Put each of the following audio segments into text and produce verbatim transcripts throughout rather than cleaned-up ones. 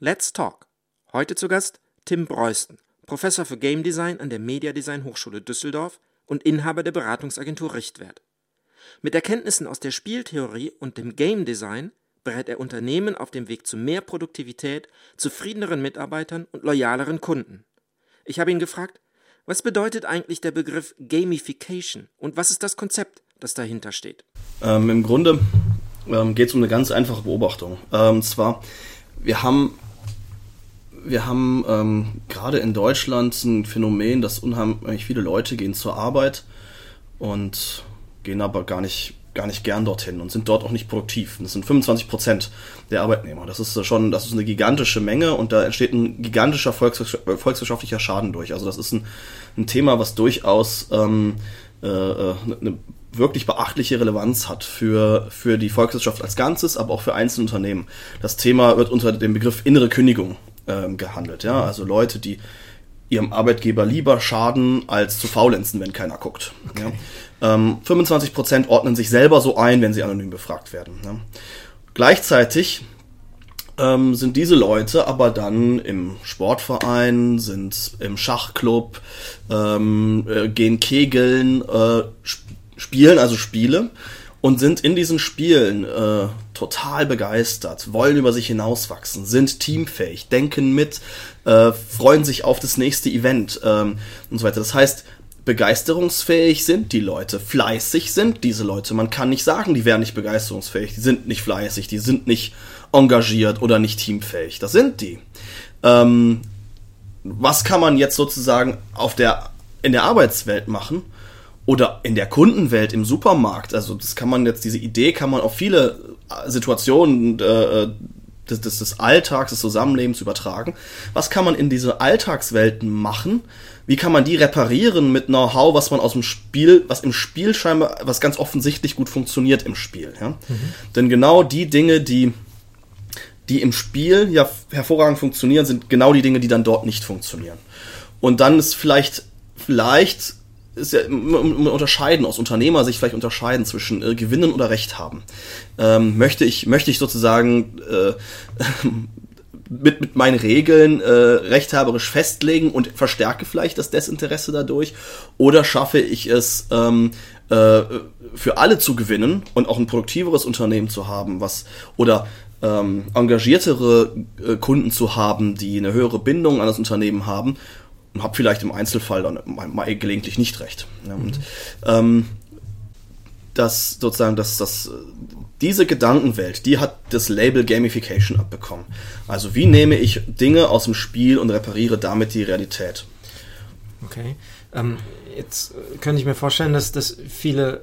Let's Talk. Heute zu Gast Tim Breusten, Professor für Game Design an der Media Design Hochschule Düsseldorf und Inhaber der Beratungsagentur Richtwert. Mit Erkenntnissen aus der Spieltheorie und dem Game Design berät er Unternehmen auf dem Weg zu mehr Produktivität, zufriedeneren Mitarbeitern und loyaleren Kunden. Ich habe ihn gefragt, was bedeutet eigentlich der Begriff Gamification und was ist das Konzept, das dahinter steht? Ähm, Im Grunde ähm, geht es um eine ganz einfache Beobachtung. Ähm, und zwar, wir haben, wir haben ähm, gerade in Deutschland ein Phänomen, dass unheimlich viele Leute gehen zur Arbeit und gehen aber gar nicht, gar nicht gern dorthin und sind dort auch nicht produktiv. Das sind fünfundzwanzig Prozent der Arbeitnehmer. Das ist schon, das ist eine gigantische Menge und da entsteht ein gigantischer volkswirtschaft- volkswirtschaftlicher Schaden durch. Also das ist ein, ein Thema, was durchaus ähm, äh, eine wirklich beachtliche Relevanz hat für, für die Volkswirtschaft als Ganzes, aber auch für einzelne Unternehmen. Das Thema wird unter dem Begriff innere Kündigung ähm, gehandelt. Ja? Also Leute, die ihrem Arbeitgeber lieber schaden, als zu faulenzen, wenn keiner guckt. Okay. Ja? Ähm, fünfundzwanzig Prozent ordnen sich selber so ein, wenn sie anonym befragt werden. Ja? Gleichzeitig ähm, sind diese Leute aber dann im Sportverein, sind im Schachclub, ähm, äh, gehen kegeln, äh, spielen also Spiele und sind in diesen Spielen äh, total begeistert, wollen über sich hinauswachsen, sind teamfähig, denken mit, äh, freuen sich auf das nächste Event ähm, und so weiter. Das heißt, begeisterungsfähig sind die Leute, fleißig sind diese Leute. Man kann nicht sagen, die wären nicht begeisterungsfähig, die sind nicht fleißig, die sind nicht engagiert oder nicht teamfähig. Das sind die. Ähm, was kann man jetzt sozusagen auf der in der Arbeitswelt machen? Oder in der Kundenwelt im Supermarkt, also das kann man jetzt, diese Idee kann man auf viele Situationen äh, des, des, des Alltags, des Zusammenlebens übertragen. Was kann man in diese Alltagswelten machen? Wie kann man die reparieren mit Know-how, was man aus dem Spiel, was im Spiel scheinbar, was ganz offensichtlich gut funktioniert im Spiel, ja? Mhm. Denn genau die Dinge, die, die im Spiel ja hervorragend funktionieren, sind genau die Dinge, die dann dort nicht funktionieren. Und dann ist vielleicht, vielleicht ist ja unterscheiden, aus Unternehmersicht vielleicht unterscheiden zwischen äh, Gewinnen oder Recht haben. Ähm, möchte ich, möchte ich sozusagen äh, mit, mit meinen Regeln äh, rechthaberisch festlegen und verstärke vielleicht das Desinteresse dadurch, oder schaffe ich es, ähm, äh, für alle zu gewinnen und auch ein produktiveres Unternehmen zu haben, was, oder ähm, engagiertere äh, Kunden zu haben, die eine höhere Bindung an das Unternehmen haben, und habe vielleicht im Einzelfall dann mal gelegentlich nicht recht. Ja, und mhm. ähm, das sozusagen, dass das diese Gedankenwelt, die hat das Label Gamification abbekommen. Also wie nehme ich Dinge aus dem Spiel und repariere damit die Realität? Okay. Ähm, jetzt könnte ich mir vorstellen, dass, dass viele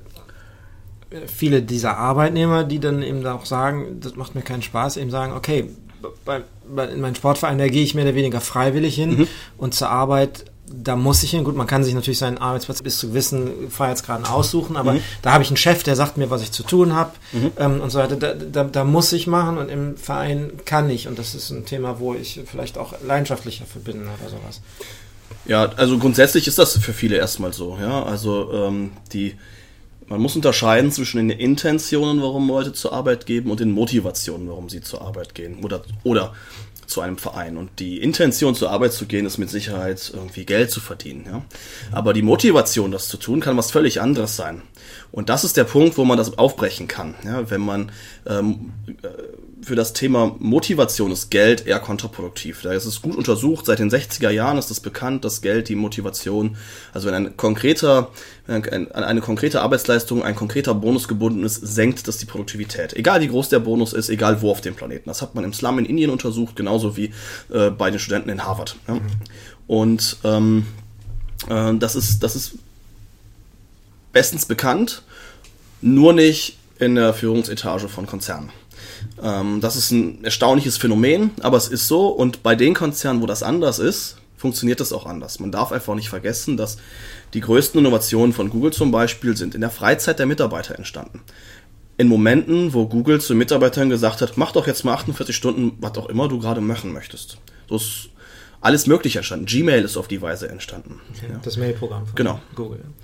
viele dieser Arbeitnehmer, die dann eben auch sagen, das macht mir keinen Spaß, eben sagen, okay, bei, bei, in meinen Sportverein, da gehe ich mehr oder weniger freiwillig hin mhm. und zur Arbeit, da muss ich hin. Gut, man kann sich natürlich seinen Arbeitsplatz bis zu gewissen Freiheitsgraden aussuchen, aber mhm. da habe ich einen Chef, der sagt mir, was ich zu tun habe mhm. ähm, und so weiter. Da, da, da muss ich machen und im Verein kann ich. Und das ist ein Thema, wo ich vielleicht auch leidenschaftlicher verbinde oder sowas. Ja, also grundsätzlich ist das für viele erstmal so. Ja, also ähm, die Man muss unterscheiden zwischen den Intentionen, warum Leute zur Arbeit gehen, und den Motivationen, warum sie zur Arbeit gehen oder, oder zu einem Verein. Und die Intention, zur Arbeit zu gehen, ist mit Sicherheit irgendwie Geld zu verdienen. Ja? Aber die Motivation, das zu tun, kann was völlig anderes sein. Und das ist der Punkt, wo man das aufbrechen kann. Ja? Wenn man ähm, für das Thema Motivation ist Geld eher kontraproduktiv. Da ist es gut untersucht, seit den sechziger Jahren ist es bekannt, dass Geld die Motivation, also wenn ein konkreter, wenn ein, an eine konkrete Arbeitsleistung ein konkreter Bonus gebunden ist, senkt das die Produktivität. Egal wie groß der Bonus ist, egal wo auf dem Planeten. Das hat man im Slum in Indien untersucht, genauso wie äh, bei den Studenten in Harvard. Ja? Mhm. Und ähm, äh, das ist, das ist bestens bekannt, nur nicht in der Führungsetage von Konzernen. Ähm, das ist ein erstaunliches Phänomen, aber es ist so, und bei den Konzernen, wo das anders ist, funktioniert das auch anders. Man darf einfach nicht vergessen, dass die größten Innovationen von Google zum Beispiel sind in der Freizeit der Mitarbeiter entstanden. In Momenten, wo Google zu Mitarbeitern gesagt hat, mach doch jetzt mal achtundvierzig Stunden, was auch immer du gerade machen möchtest. So ist alles Mögliche entstanden. Gmail ist auf die Weise entstanden. Okay, ja. Das Mailprogramm von genau. Google.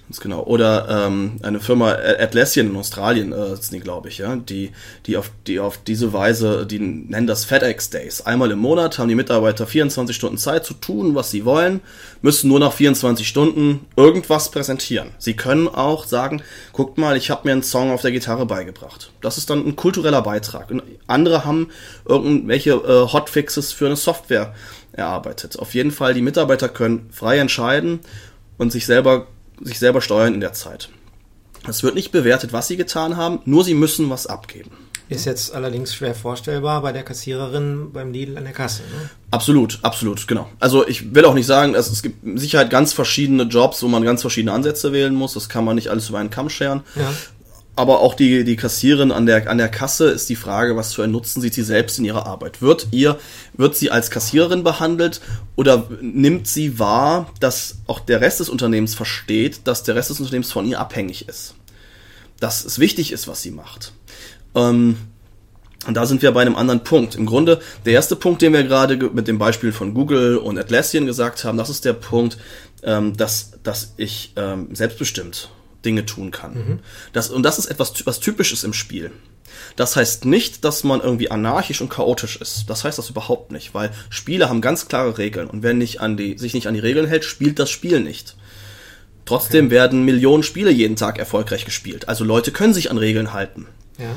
ganz genau. Oder ähm, eine Firma Atlassian in Australien, äh, ist die, glaube ich, ja, die, die auf, die auf diese Weise, die nennen das FedEx Days. Einmal im Monat haben die Mitarbeiter vierundzwanzig Stunden Zeit zu tun, was sie wollen, müssen nur nach vierundzwanzig Stunden irgendwas präsentieren. Sie können auch sagen, guckt mal, ich habe mir einen Song auf der Gitarre beigebracht. Das ist dann ein kultureller Beitrag. Und andere haben irgendwelche äh, Hotfixes für eine Software erarbeitet. Auf jeden Fall, die Mitarbeiter können frei entscheiden und sich selber sich selber steuern in der Zeit. Es wird nicht bewertet, was sie getan haben, nur sie müssen was abgeben. Ist jetzt allerdings schwer vorstellbar bei der Kassiererin beim Lidl an der Kasse, ne? Absolut, absolut, genau. Also ich will auch nicht sagen, dass es gibt mit Sicherheit ganz verschiedene Jobs, wo man ganz verschiedene Ansätze wählen muss. Das kann man nicht alles über einen Kamm scheren. Ja. Aber auch die, die Kassiererin an der, an der Kasse ist die Frage, was für einen Nutzen sieht sie selbst in ihrer Arbeit? Wird ihr, wird sie als Kassiererin behandelt oder nimmt sie wahr, dass auch der Rest des Unternehmens versteht, dass der Rest des Unternehmens von ihr abhängig ist? Dass es wichtig ist, was sie macht. Ähm, und da sind wir bei einem anderen Punkt. Im Grunde, der erste Punkt, den wir gerade mit dem Beispiel von Google und Atlassian gesagt haben, das ist der Punkt, ähm, dass, dass ich ähm, selbstbestimmt Dinge tun kann. Mhm. Das, und das ist etwas, was Typisches im Spiel. Das heißt nicht, dass man irgendwie anarchisch und chaotisch ist. Das heißt das überhaupt nicht, weil Spiele haben ganz klare Regeln und wer nicht an die, sich nicht an die Regeln hält, spielt das Spiel nicht. Trotzdem okay. werden Millionen Spiele jeden Tag erfolgreich gespielt. Also Leute können sich an Regeln halten. Ja.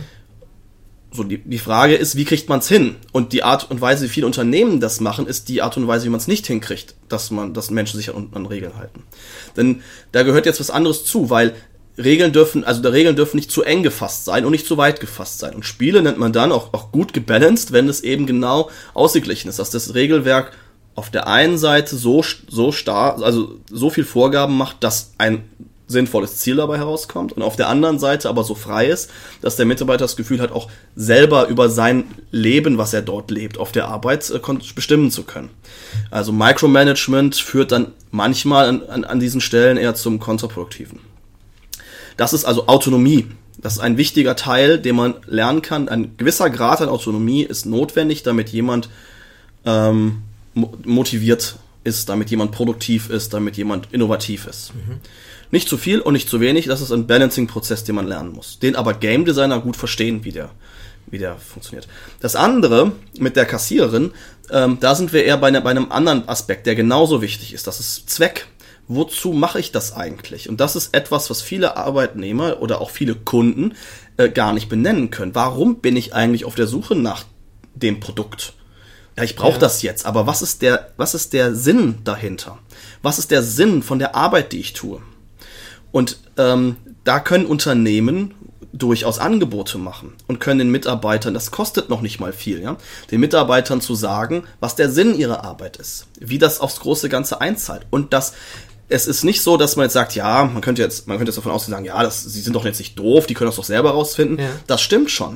So, die, die Frage ist, wie kriegt man es hin? Und die Art und Weise, wie viele Unternehmen das machen, ist die Art und Weise, wie man es nicht hinkriegt, dass man, dass Menschen sich an, an Regeln halten. Denn da gehört jetzt was anderes zu, weil Regeln dürfen, also der Regeln dürfen nicht zu eng gefasst sein und nicht zu weit gefasst sein. Und Spiele nennt man dann auch, auch gut gebalanced, wenn es eben genau ausgeglichen ist, dass das Regelwerk auf der einen Seite so, so stark, also so viel Vorgaben macht, dass ein sinnvolles Ziel dabei herauskommt und auf der anderen Seite aber so frei ist, dass der Mitarbeiter das Gefühl hat, auch selber über sein Leben, was er dort lebt, auf der Arbeit äh, bestimmen zu können. Also Micromanagement führt dann manchmal an, an, an diesen Stellen eher zum Kontraproduktiven. Das ist also Autonomie. Das ist ein wichtiger Teil, den man lernen kann. Ein gewisser Grad an Autonomie ist notwendig, damit jemand ähm, motiviert ist, damit jemand produktiv ist, damit jemand innovativ ist. Mhm. Nicht zu viel und nicht zu wenig, das ist ein Balancing-Prozess, den man lernen muss. Den aber Game Designer gut verstehen, wie der, wie der funktioniert. Das andere mit der Kassiererin, ähm, da sind wir eher bei, ne, bei einem anderen Aspekt, der genauso wichtig ist. Das ist Zweck. Wozu mache ich das eigentlich? Und das ist etwas, was viele Arbeitnehmer oder auch viele Kunden äh, gar nicht benennen können. Warum bin ich eigentlich auf der Suche nach dem Produkt? Ja, ich brauche ja. das jetzt, aber was ist der, was ist der Sinn dahinter? Was ist der Sinn von der Arbeit, die ich tue? Und ähm, da können Unternehmen durchaus Angebote machen und können den Mitarbeitern, das kostet noch nicht mal viel, ja, den Mitarbeitern zu sagen, was der Sinn ihrer Arbeit ist, wie das aufs große Ganze einzahlt. Und das, es ist nicht so, dass man jetzt sagt, ja, man könnte jetzt, man könnte jetzt davon ausgehen, sagen, ja, das, sie sind doch jetzt nicht doof, die können das doch selber rausfinden. Ja. Das stimmt schon.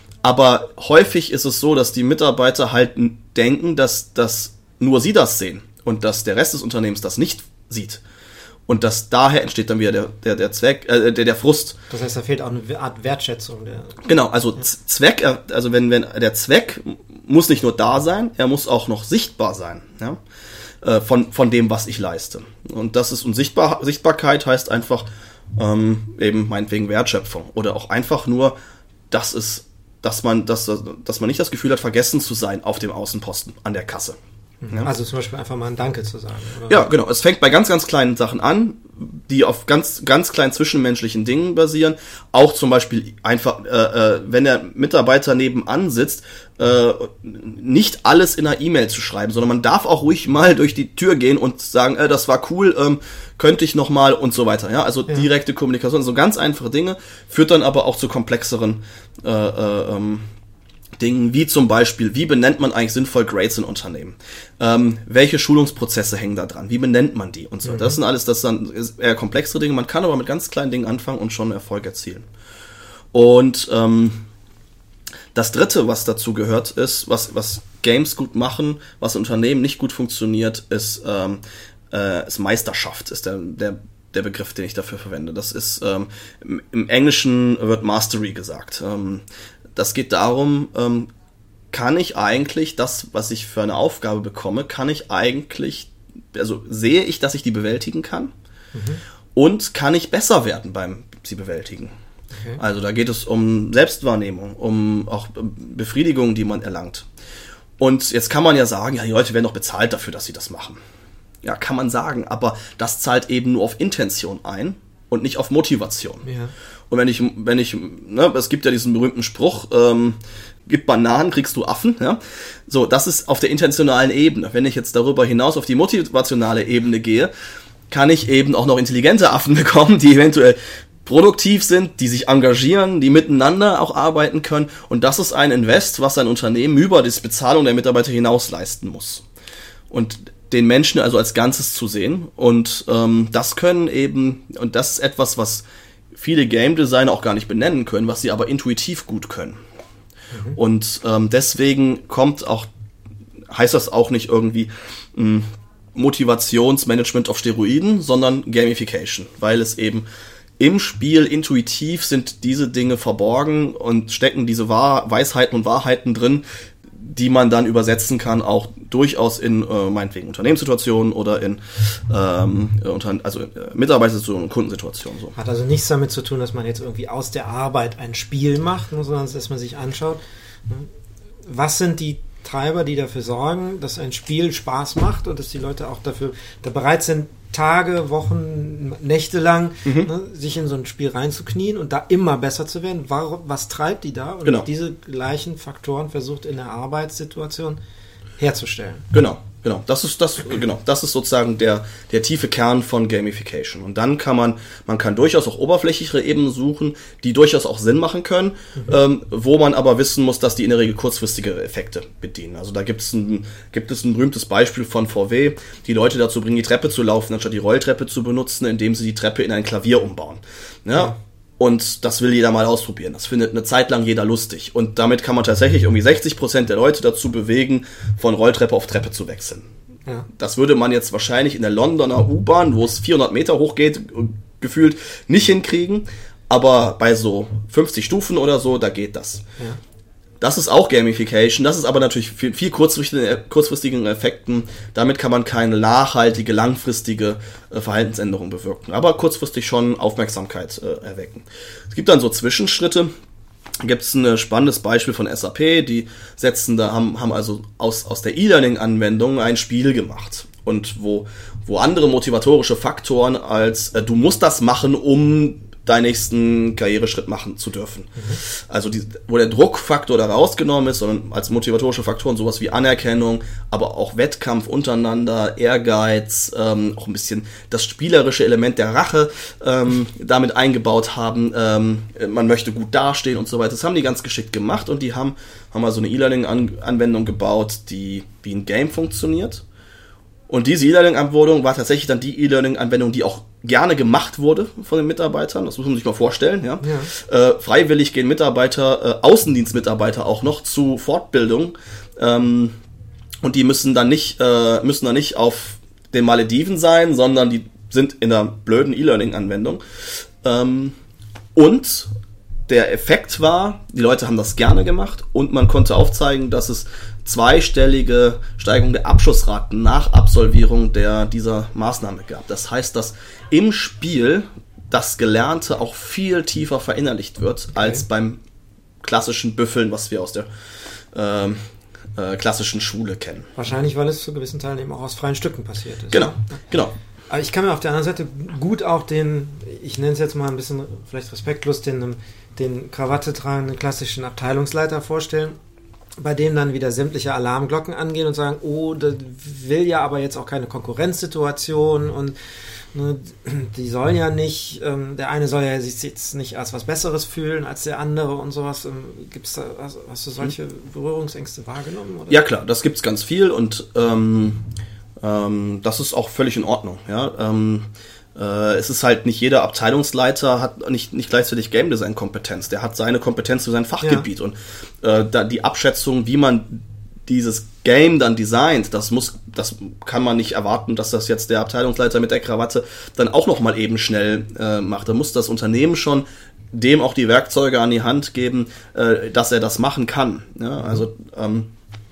Aber häufig ist es so, dass die Mitarbeiter halt denken, dass, dass nur sie das sehen und dass der Rest des Unternehmens das nicht sieht. Und dass daher entsteht dann wieder der, der, der Zweck, äh, der, der Frust. Das heißt, da fehlt auch eine Art Wertschätzung. Der genau, also ja. Zweck, also wenn, wenn der Zweck muss nicht nur da sein, er muss auch noch sichtbar sein, ja, äh, von, von dem, was ich leiste. Und das ist, und Sichtbar, Sichtbarkeit heißt einfach ähm, eben meinetwegen Wertschöpfung. Oder auch einfach nur, dass es, dass man, dass, dass man nicht das Gefühl hat, vergessen zu sein auf dem Außenposten an der Kasse. Ja. Also zum Beispiel einfach mal ein Danke zu sagen. Oder? Ja, genau. Es fängt bei ganz, ganz kleinen Sachen an, die auf ganz, ganz kleinen zwischenmenschlichen Dingen basieren. Auch zum Beispiel einfach, äh, äh, wenn der Mitarbeiter nebenan sitzt, äh, nicht alles in einer E-Mail zu schreiben, sondern man darf auch ruhig mal durch die Tür gehen und sagen, äh, das war cool, ähm, könnte ich noch mal und so weiter. Ja, also ja. direkte Kommunikation, so ganz einfache Dinge, führt dann aber auch zu komplexeren äh, äh, ähm, Dingen, wie zum Beispiel, wie benennt man eigentlich sinnvoll Grades in Unternehmen? Ähm, welche Schulungsprozesse hängen da dran? Wie benennt man die? Und so. Mhm. Das sind alles, das sind eher komplexere Dinge. Man kann aber mit ganz kleinen Dingen anfangen und schon Erfolg erzielen. Und ähm, das Dritte, was dazu gehört, ist, was, was Games gut machen, was Unternehmen nicht gut funktioniert, ist, ähm, äh, ist Meisterschaft, ist der, der der Begriff, den ich dafür verwende. Das ist, ähm, im, im Englischen wird Mastery gesagt. Ähm, Das geht darum, ähm, kann ich eigentlich das, was ich für eine Aufgabe bekomme, kann ich eigentlich, also sehe ich, dass ich die bewältigen kann? Mhm. und kann ich besser werden beim sie bewältigen. Okay. Also da geht es um Selbstwahrnehmung, um auch Befriedigung, die man erlangt. Und jetzt kann man ja sagen, ja, die Leute werden doch bezahlt dafür, dass sie das machen. Ja, kann man sagen, aber das zahlt eben nur auf Intention ein und nicht auf Motivation. Ja. Und wenn ich, wenn ich, ne, es gibt ja diesen berühmten Spruch, ähm, gib Bananen, kriegst du Affen, ja. So, das ist auf der intentionalen Ebene. Wenn ich jetzt darüber hinaus auf die motivationale Ebene gehe, kann ich eben auch noch intelligente Affen bekommen, die eventuell produktiv sind, die sich engagieren, die miteinander auch arbeiten können. Und das ist ein Invest, was ein Unternehmen über die Bezahlung der Mitarbeiter hinaus leisten muss. Und den Menschen also als Ganzes zu sehen. Und ähm, das können eben, und das ist etwas, was viele Game Designer auch gar nicht benennen können, was sie aber intuitiv gut können. Mhm. Und ähm, deswegen kommt auch, heißt das auch nicht irgendwie mh, Motivationsmanagement auf Steroiden, sondern Gamification, weil es eben im Spiel intuitiv sind diese Dinge verborgen und stecken diese Wahr- Weisheiten und Wahrheiten drin, die man dann übersetzen kann, auch durchaus in äh, meinetwegen Unternehmenssituationen oder in ähm, unter, also äh, Mitarbeitersituationen und Kundensituationen. So. Hat also nichts damit zu tun, dass man jetzt irgendwie aus der Arbeit ein Spiel macht, sondern dass man sich anschaut, was sind die Treiber, die dafür sorgen, dass ein Spiel Spaß macht und dass die Leute auch dafür da bereit sind, Tage, Wochen, Nächte lang mhm. ne, sich in so ein Spiel reinzuknien und da immer besser zu werden. Warum, was treibt die da? Und genau. diese gleichen Faktoren versucht in der Arbeitssituation herzustellen. Genau, genau. Das ist das, genau. Das ist sozusagen der der tiefe Kern von Gamification. Und dann kann man man kann durchaus auch oberflächlichere Ebenen suchen, die durchaus auch Sinn machen können, mhm. ähm, wo man aber wissen muss, dass die in der Regel kurzfristige Effekte bedienen. Also da gibt es ein gibt es ein berühmtes Beispiel von V W, die Leute dazu bringen, die Treppe zu laufen, anstatt die Rolltreppe zu benutzen, indem sie die Treppe in ein Klavier umbauen. Ja. ja. Und das will jeder mal ausprobieren. Das findet eine Zeit lang jeder lustig. Und damit kann man tatsächlich irgendwie sechzig Prozent der Leute dazu bewegen, von Rolltreppe auf Treppe zu wechseln. Ja. Das würde man jetzt wahrscheinlich in der Londoner U-Bahn, wo es vierhundert Meter hoch geht, gefühlt nicht hinkriegen. Aber bei so fünfzig Stufen oder so, da geht das. Ja. Das ist auch Gamification. Das ist aber natürlich viel, viel kurzfristigen Effekten. Damit kann man keine nachhaltige, langfristige äh, Verhaltensänderung bewirken. Aber kurzfristig schon Aufmerksamkeit äh, erwecken. Es gibt dann so Zwischenschritte. Da gibt es ein spannendes Beispiel von S A P. Die setzen da, haben, haben also aus, aus der E-Learning-Anwendung ein Spiel gemacht. Und wo, wo andere motivatorische Faktoren als äh, du musst das machen, um deinen nächsten Karriereschritt machen zu dürfen. Mhm. Also die, wo der Druckfaktor da rausgenommen ist, sondern als motivatorische Faktoren sowas wie Anerkennung, aber auch Wettkampf untereinander, Ehrgeiz, ähm, auch ein bisschen das spielerische Element der Rache ähm, damit eingebaut haben. Ähm, man möchte gut dastehen und so weiter. Das haben die ganz geschickt gemacht und die haben, haben also eine E-Learning-Anwendung gebaut, die wie ein Game funktioniert. Und diese E-Learning-Anwendung war tatsächlich dann die E-Learning-Anwendung, die auch gerne gemacht wurde von den Mitarbeitern. Das muss man sich mal vorstellen. Ja? Ja. Äh, freiwillig gehen Mitarbeiter, äh, Außendienstmitarbeiter auch noch zu Fortbildung. Ähm, und die müssen dann nicht, äh, müssen dann nicht auf den Malediven sein, sondern die sind in einer blöden E-Learning-Anwendung. Ähm, und der Effekt war, die Leute haben das gerne gemacht und man konnte aufzeigen, dass es zweistellige Steigerung der Abschlussraten nach Absolvierung der, dieser Maßnahme gab. Das heißt, dass im Spiel das Gelernte auch viel tiefer verinnerlicht wird, okay, als beim klassischen Büffeln, was wir aus der ähm, äh, klassischen Schule kennen. Wahrscheinlich, weil es zu gewissen Teilen eben auch aus freien Stücken passiert ist. Genau, genau. Aber ich kann mir auf der anderen Seite gut auch den, ich nenne es jetzt mal ein bisschen vielleicht respektlos, den, den Krawatte tragenden klassischen Abteilungsleiter vorstellen, bei dem dann wieder sämtliche Alarmglocken angehen und sagen, oh, das will ja aber jetzt auch keine Konkurrenzsituation und ne, die sollen ja nicht, ähm, der eine soll ja sich jetzt nicht als was Besseres fühlen als der andere und sowas. Ähm, gibt's da, hast, hast du solche Berührungsängste wahrgenommen? Oder? Ja klar, das gibt's ganz viel und ähm, ähm, das ist auch völlig in Ordnung. Ja, ähm, es ist halt nicht jeder Abteilungsleiter hat nicht, nicht gleichzeitig Game Design Kompetenz. Der hat seine Kompetenz für sein Fachgebiet. Ja. Und äh, da die Abschätzung, wie man dieses Game dann designt, das muss, das kann man nicht erwarten, dass das jetzt der Abteilungsleiter mit der Krawatte dann auch noch mal eben schnell äh, macht. Da muss das Unternehmen schon dem auch die Werkzeuge an die Hand geben, äh, dass er das machen kann. Ja, also ähm,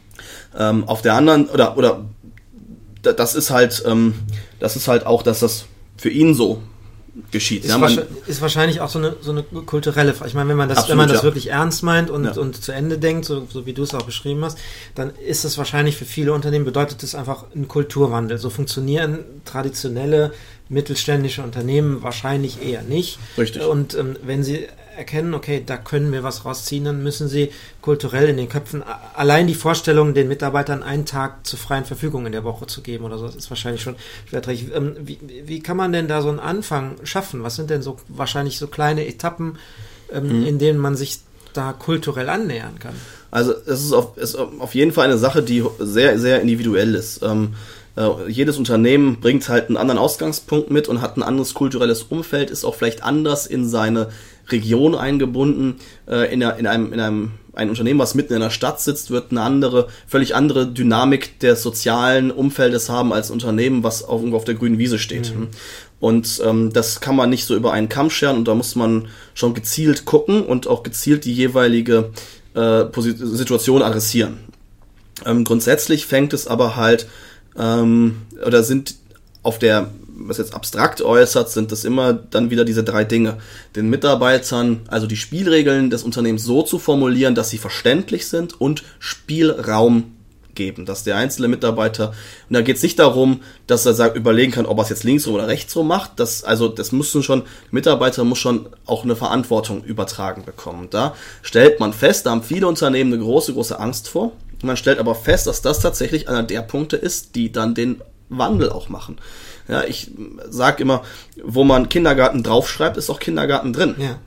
ähm, auf der anderen, oder, oder das ist halt, ähm, das ist halt auch, dass das für ihn so geschieht. Ist, ja, man, ist wahrscheinlich auch so eine, so eine kulturelle Frage. Ich meine, wenn man das, absolut, wenn man das ja. wirklich ernst meint und, ja. und zu Ende denkt, so, so wie du es auch beschrieben hast, dann ist es wahrscheinlich für viele Unternehmen, bedeutet es einfach ein Kulturwandel. So funktionieren traditionelle mittelständische Unternehmen wahrscheinlich eher nicht. Richtig. Und ähm, wenn sie erkennen, okay, da können wir was rausziehen, dann müssen sie kulturell in den Köpfen, allein die Vorstellung, den Mitarbeitern einen Tag zur freien Verfügung in der Woche zu geben oder so, das ist wahrscheinlich schon schwerträchtig. Ähm, wie, wie kann man denn da so einen Anfang schaffen? Was sind denn so wahrscheinlich so kleine Etappen, ähm, mhm. in denen man sich da kulturell annähern kann? Also es ist auf, ist auf jeden Fall eine Sache, die sehr, sehr individuell ist. Ähm, äh, jedes Unternehmen bringt halt einen anderen Ausgangspunkt mit und hat ein anderes kulturelles Umfeld, ist auch vielleicht anders in seine Region eingebunden. Äh, in, der, in einem, in einem ein Unternehmen, was mitten in der Stadt sitzt, wird eine andere, völlig andere Dynamik des sozialen Umfeldes haben als ein Unternehmen, was auf, auf der grünen Wiese steht. Mhm. Und ähm, das kann man nicht so über einen Kamm scheren, und da muss man schon gezielt gucken und auch gezielt die jeweilige äh, Posit- Situation adressieren. Ähm, grundsätzlich fängt es aber halt, ähm, oder sind auf der, was jetzt abstrakt äußert, sind das immer dann wieder diese drei Dinge. Den Mitarbeitern, also die Spielregeln des Unternehmens so zu formulieren, dass sie verständlich sind und Spielraum geben, dass der einzelne Mitarbeiter, und da geht es nicht darum, dass er sagt, überlegen kann, ob er es jetzt links oder rechts rum macht, das, also das müssen schon, der Mitarbeiter muss schon auch eine Verantwortung übertragen bekommen. Da stellt man fest, da haben viele Unternehmen eine große, große Angst vor, man stellt aber fest, dass das tatsächlich einer der Punkte ist, die dann den Wandel auch machen. Ja, ich sage immer, wo man Kindergarten draufschreibt, ist auch Kindergarten drin. Ja.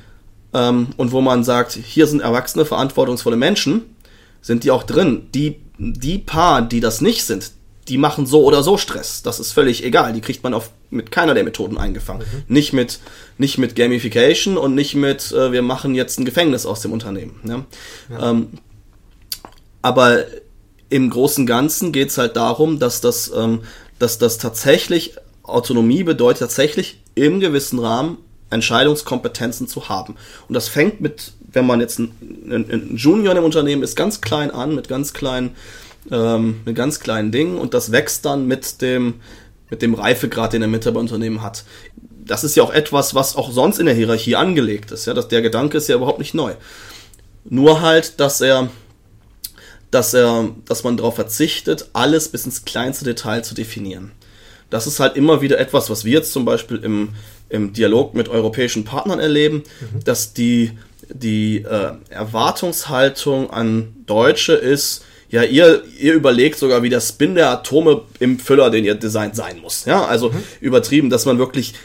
Ähm, und wo man sagt, hier sind erwachsene, verantwortungsvolle Menschen, sind die auch drin. Die, die paar, die das nicht sind, die machen so oder so Stress. Das ist völlig egal. Die kriegt man auf, mit keiner der Methoden eingefangen. Mhm. Nicht mit, nicht mit Gamification und nicht mit, äh, wir machen jetzt ein Gefängnis aus dem Unternehmen. Ja? Ja. Ähm, aber im Großen und Ganzen geht es halt darum, dass das, ähm, dass das tatsächlich, Autonomie bedeutet tatsächlich im gewissen Rahmen Entscheidungskompetenzen zu haben. Und das fängt mit, wenn man jetzt ein, ein, ein Junior im Unternehmen ist, ganz klein an, mit ganz kleinen, ähm, mit ganz kleinen Dingen, und das wächst dann mit dem, mit dem Reifegrad, den der Mitarbeiterunternehmen hat. Das ist ja auch etwas, was auch sonst in der Hierarchie angelegt ist. Ja, dass der Gedanke ist ja überhaupt nicht neu. Nur halt, dass er dass er, dass man darauf verzichtet, alles bis ins kleinste Detail zu definieren. Das ist halt immer wieder etwas, was wir jetzt zum Beispiel im, im Dialog mit europäischen Partnern erleben, mhm. dass die, die äh, Erwartungshaltung an Deutsche ist, ja, ihr, ihr überlegt sogar, wie der Spin der Atome im Füller, den ihr designt, sein muss. Ja, also mhm. übertrieben, dass man wirklich,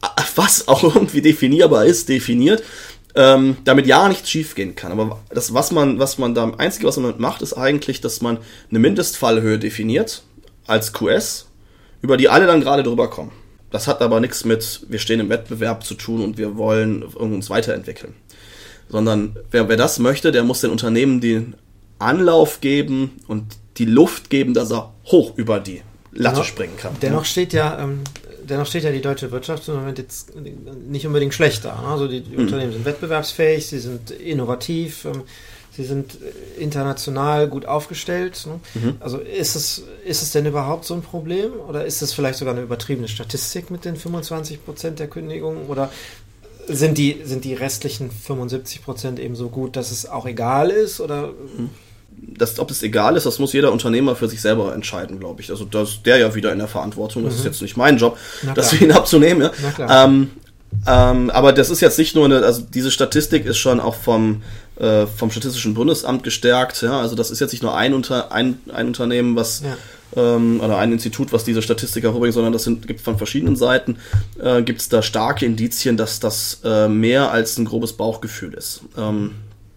was auch irgendwie definierbar ist, definiert, Ähm, damit ja nichts schief gehen kann. Aber das, was man, was man da, einzige, was man macht, ist eigentlich, dass man eine Mindestfallhöhe definiert als Q S, über die alle dann gerade drüber kommen. Das hat aber nichts mit, wir stehen im Wettbewerb zu tun und wir wollen uns weiterentwickeln. Sondern wer, wer das möchte, der muss den Unternehmen den Anlauf geben und die Luft geben, dass er hoch über die Latte dennoch, springen kann. Dennoch steht ja, ähm, dennoch steht ja die deutsche Wirtschaft im Moment jetzt nicht unbedingt schlechter. Also die, die mhm. Unternehmen sind wettbewerbsfähig, sie sind innovativ, ähm, sie sind international gut aufgestellt. Ne? Mhm. Also ist es, ist es denn überhaupt so ein Problem? Oder ist es vielleicht sogar eine übertriebene Statistik mit den fünfundzwanzig Prozent der Kündigungen? Oder sind die, sind die restlichen fünfundsiebzig Prozent eben so gut, dass es auch egal ist? Oder... Mhm. Das, ob es egal ist, das muss jeder Unternehmer für sich selber entscheiden, glaube ich. Also da ist der ja wieder in der Verantwortung. Das mhm. ist jetzt nicht mein Job, das für ihn abzunehmen. Ja? Ähm, ähm, aber das ist jetzt nicht nur eine, also diese Statistik ist schon auch vom, äh, vom Statistischen Bundesamt gestärkt. Ja? Also das ist jetzt nicht nur ein, Unter, ein, ein Unternehmen, was ja. ähm, oder ein Institut, was diese Statistik hervorbringt, sondern das sind, gibt von verschiedenen Seiten, äh, gibt es da starke Indizien, dass das äh, mehr als ein grobes Bauchgefühl ist. Ähm,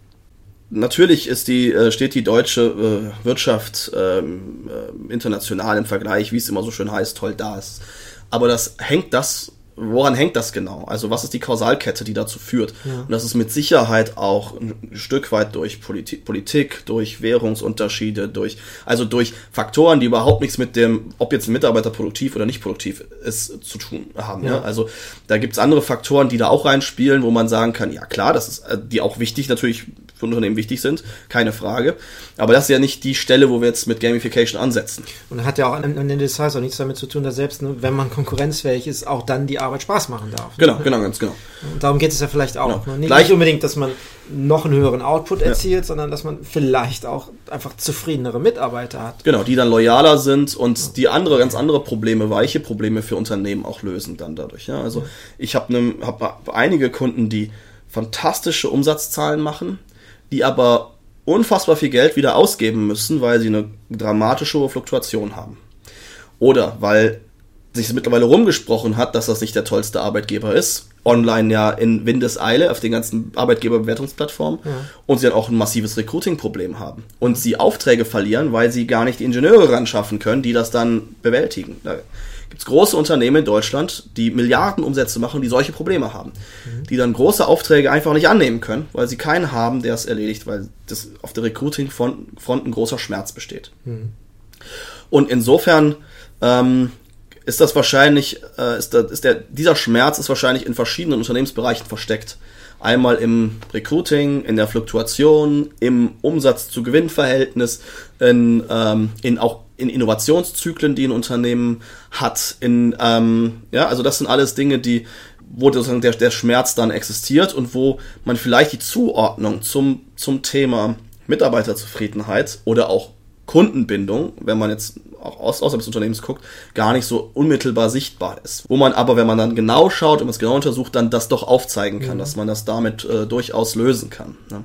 Natürlich ist die, steht die deutsche äh, Wirtschaft ähm, äh, international im Vergleich, wie es immer so schön heißt, toll da ist. Aber das hängt das, woran hängt das genau? Also was ist die Kausalkette, die dazu führt? Ja. Und das ist mit Sicherheit auch ein Stück weit durch Politik, Politik, durch Währungsunterschiede, durch, also durch Faktoren, die überhaupt nichts mit dem, ob jetzt ein Mitarbeiter produktiv oder nicht produktiv ist, zu tun haben. Ja. Ja? Also da gibt's andere Faktoren, die da auch reinspielen, wo man sagen kann, ja klar, das ist die auch wichtig natürlich für Unternehmen wichtig sind, keine Frage. Aber das ist ja nicht die Stelle, wo wir jetzt mit Gamification ansetzen. Und hat ja auch am Ende des Tages auch nichts damit zu tun, dass selbst, ne, wenn man konkurrenzfähig ist, auch dann die Arbeit Spaß machen darf. Genau, ne? genau, ganz genau. Und darum geht es ja vielleicht auch. Genau. Ne? Nicht, Gleich, nicht unbedingt, dass man noch einen höheren Output erzielt, ja. sondern dass man vielleicht auch einfach zufriedenere Mitarbeiter hat. Genau, die dann loyaler sind und ja. die andere, ganz andere Probleme, weiche Probleme für Unternehmen auch lösen dann dadurch. Ja? Also ja. ich habe ne, hab einige Kunden, die fantastische Umsatzzahlen machen, die aber unfassbar viel Geld wieder ausgeben müssen, weil sie eine dramatische hohe Fluktuation haben. Oder weil sich mittlerweile rumgesprochen hat, dass das nicht der tollste Arbeitgeber ist. Online ja in Windeseile auf den ganzen Arbeitgeberbewertungsplattformen. Ja. Und sie dann auch ein massives Recruiting-Problem haben. Und sie Aufträge verlieren, weil sie gar nicht die Ingenieure ran schaffen können, die das dann bewältigen. Da gibt es große Unternehmen in Deutschland, die Milliardenumsätze machen, die solche Probleme haben. Mhm. Die dann große Aufträge einfach nicht annehmen können, weil sie keinen haben, der es erledigt, weil das auf der Recruiting-Front ein großer Schmerz besteht. Mhm. Und insofern ähm, ist das wahrscheinlich, äh, ist, da, ist der, dieser Schmerz ist wahrscheinlich in verschiedenen Unternehmensbereichen versteckt. Einmal im Recruiting, in der Fluktuation, im Umsatz-zu-Gewinn-Verhältnis, in, ähm, in auch in Innovationszyklen, die ein Unternehmen hat. In, ähm, ja, also das sind alles Dinge, die, wo sozusagen der, der Schmerz dann existiert und wo man vielleicht die Zuordnung zum, zum Thema Mitarbeiterzufriedenheit oder auch Kundenbindung, wenn man jetzt auch aus, außerhalb des Unternehmens guckt, gar nicht so unmittelbar sichtbar ist. Wo man aber, wenn man dann genau schaut und es genau untersucht, dann das doch aufzeigen kann, mhm. dass man das damit äh, durchaus lösen kann. Ne?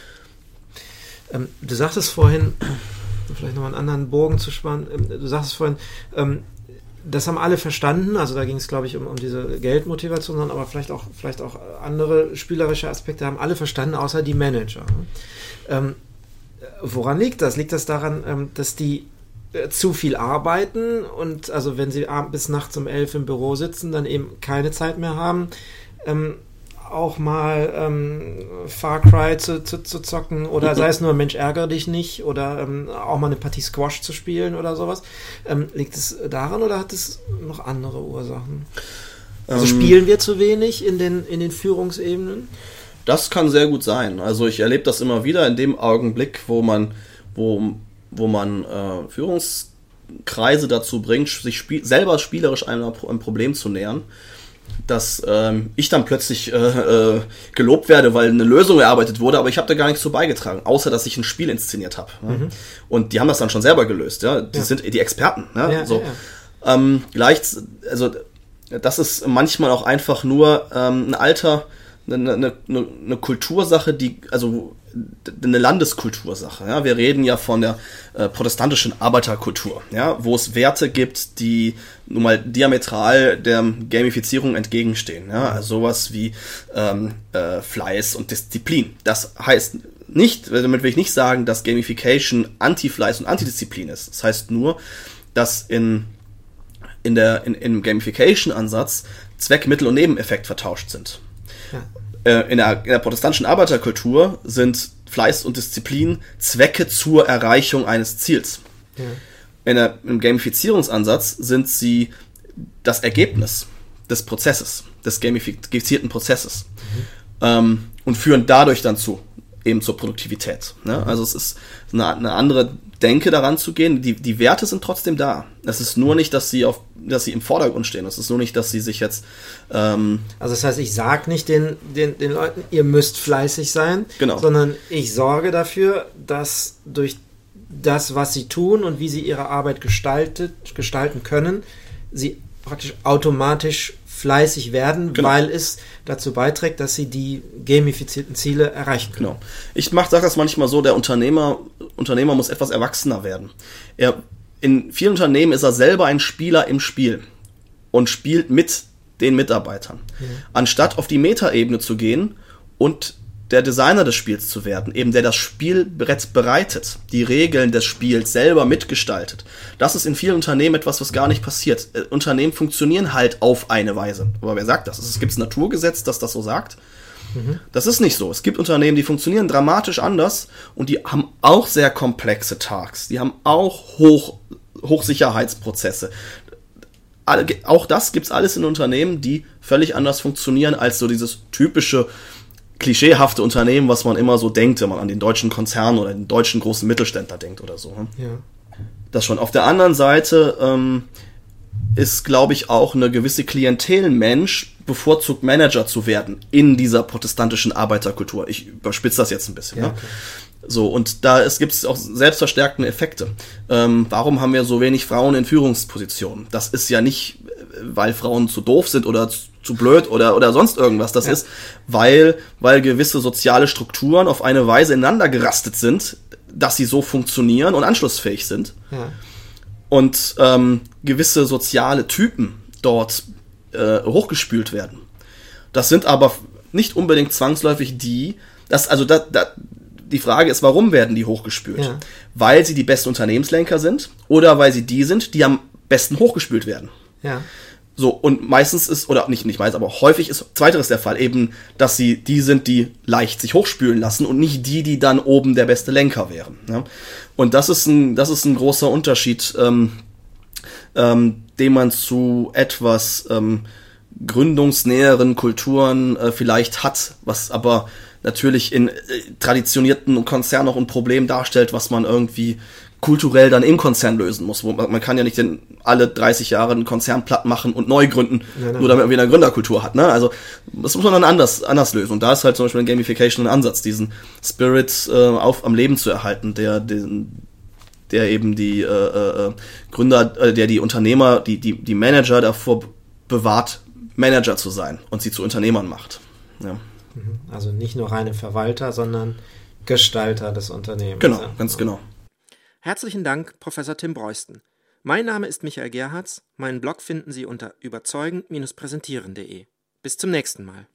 Ähm, du sagtest vorhin, vielleicht nochmal einen anderen Bogen zu spannen, ähm, du sagtest vorhin, ähm, das haben alle verstanden, also da ging es, glaube ich, um, um diese Geldmotivation, sondern aber vielleicht auch, vielleicht auch andere spielerische Aspekte haben alle verstanden, außer die Manager. Ähm, woran liegt das? Liegt das daran, ähm, dass die äh, zu viel arbeiten und also wenn sie abends bis nachts um elf im Büro sitzen, dann eben keine Zeit mehr haben, ähm, auch mal ähm, Far Cry zu, zu, zu zocken oder sei es nur Mensch, ärgere dich nicht oder ähm, auch mal eine Partie Squash zu spielen oder sowas. Ähm, liegt es daran oder hat es noch andere Ursachen? Also ähm, spielen wir zu wenig in den, in den Führungsebenen? Das kann sehr gut sein. Also ich erlebe das immer wieder in dem Augenblick, wo man, wo, wo man äh, Führungskreise dazu bringt, sich spiel- selber spielerisch einem, einem Problem zu nähern, dass ähm, ich dann plötzlich äh, äh, gelobt werde, weil eine Lösung erarbeitet wurde, aber ich habe da gar nichts zu beigetragen, außer dass ich ein Spiel inszeniert habe. Ja? Mhm. Und die haben das dann schon selber gelöst. Ja? Die ja. sind die Experten. Ja? Ja, so. ja, ja. Ähm, gleich, also das ist manchmal auch einfach nur ähm, ein alter Eine, eine, eine Kultursache, die, also eine Landeskultursache. Ja? Wir reden ja von der äh, protestantischen Arbeiterkultur, ja? Wo es Werte gibt, die nun mal diametral der Gamifizierung entgegenstehen. Ja? Also sowas wie ähm, äh, Fleiß und Disziplin. Das heißt nicht, damit will ich nicht sagen, dass Gamification Anti-Fleiß und Antidisziplin ist. Das heißt nur, dass in, in der, in, im Gamification-Ansatz Zweck, Mittel und Nebeneffekt vertauscht sind. Ja. In der, in der protestantischen Arbeiterkultur sind Fleiß und Disziplin Zwecke zur Erreichung eines Ziels. Ja. In der, im Gamifizierungsansatz sind sie das Ergebnis des Prozesses, des gamifizierten Prozesses. Mhm. Ähm, und führen dadurch dann zu, eben zur Produktivität. Ne? Mhm. Also es ist eine, eine andere Denke daran zu gehen. Die, die Werte sind trotzdem da. Es ist nur nicht, dass sie auf, dass sie im Vordergrund stehen. Es ist nur nicht, dass sie sich jetzt ähm also das heißt, ich sage nicht den, den, den Leuten, ihr müsst fleißig sein, genau. sondern ich sorge dafür, dass durch das, was sie tun und wie sie ihre Arbeit gestaltet, gestalten können, sie praktisch automatisch fleißig werden, genau. weil es dazu beiträgt, dass sie die gamifizierten Ziele erreichen können. Genau. Ich mache sage das manchmal so, der Unternehmer, Unternehmer muss etwas erwachsener werden. Er, in vielen Unternehmen ist er selber ein Spieler im Spiel und spielt mit den Mitarbeitern. Mhm. Anstatt auf die Metaebene zu gehen und der Designer des Spiels zu werden, eben der das Spielbrett bereitet, die Regeln des Spiels selber mitgestaltet. Das ist in vielen Unternehmen etwas, was gar nicht passiert. Äh, Unternehmen funktionieren halt auf eine Weise. Aber wer sagt das? Es gibt ein Naturgesetz, das das so sagt. Mhm. Das ist nicht so. Es gibt Unternehmen, die funktionieren dramatisch anders und die haben auch sehr komplexe Tasks. Die haben auch Hoch, Hochsicherheitsprozesse. All, auch das gibt's alles in Unternehmen, die völlig anders funktionieren als so dieses typische klischeehafte Unternehmen, was man immer so denkt, wenn man an den deutschen Konzern oder den deutschen großen Mittelständler denkt oder so. Ja. Das schon. Auf der anderen Seite ähm, ist, glaube ich, auch eine gewisse Klientelmensch bevorzugt, Manager zu werden in dieser protestantischen Arbeiterkultur. Ich überspitze das jetzt ein bisschen. Ja, ne? okay. So, und da gibt es auch selbstverstärkende Effekte. Ähm, warum haben wir so wenig Frauen in Führungspositionen? Das ist ja nicht, weil Frauen zu doof sind oder zu, zu blöd oder, oder sonst irgendwas. Das ja. ist, weil, weil gewisse soziale Strukturen auf eine Weise ineinander gerastet sind, dass sie so funktionieren und anschlussfähig sind. Ja. Und ähm, gewisse soziale Typen dort äh, hochgespült werden. Das sind aber nicht unbedingt zwangsläufig die, das, also da, da, die Frage ist, warum werden die hochgespült? Ja. Weil sie die besten Unternehmenslenker sind oder weil sie die sind, die am besten hochgespült werden. Ja. So, und meistens ist, oder nicht, nicht meistens, aber häufig ist zweiteres der Fall, eben, dass sie die sind, die leicht sich hochspülen lassen und nicht die, die dann oben der beste Lenker wären. Ja? Und das ist ein, das ist ein großer Unterschied, ähm, ähm, den man zu etwas ähm, gründungsnäheren Kulturen äh, vielleicht hat, was aber natürlich in äh, traditionierten Konzernen auch ein Problem darstellt, was man irgendwie kulturell dann im Konzern lösen muss. Man, man kann ja nicht den, alle dreißig Jahre einen Konzern platt machen und neu gründen, ja, nur damit man wieder eine Gründerkultur hat. Ne? Also das muss man dann anders, anders lösen. Und da ist halt zum Beispiel ein Gamification ein Ansatz, diesen Spirit äh, auf, am Leben zu erhalten, der den, der eben die äh, äh, Gründer, äh, der die Unternehmer, die, die, die Manager davor bewahrt, Manager zu sein und sie zu Unternehmern macht. Ja. Also nicht nur reine Verwalter, sondern Gestalter des Unternehmens. Genau, ja. ganz genau. Herzlichen Dank, Professor Tim Breusten. Mein Name ist Michael Gerhards. Meinen Blog finden Sie unter überzeugend Bindestrich präsentieren Punkt de. Bis zum nächsten Mal.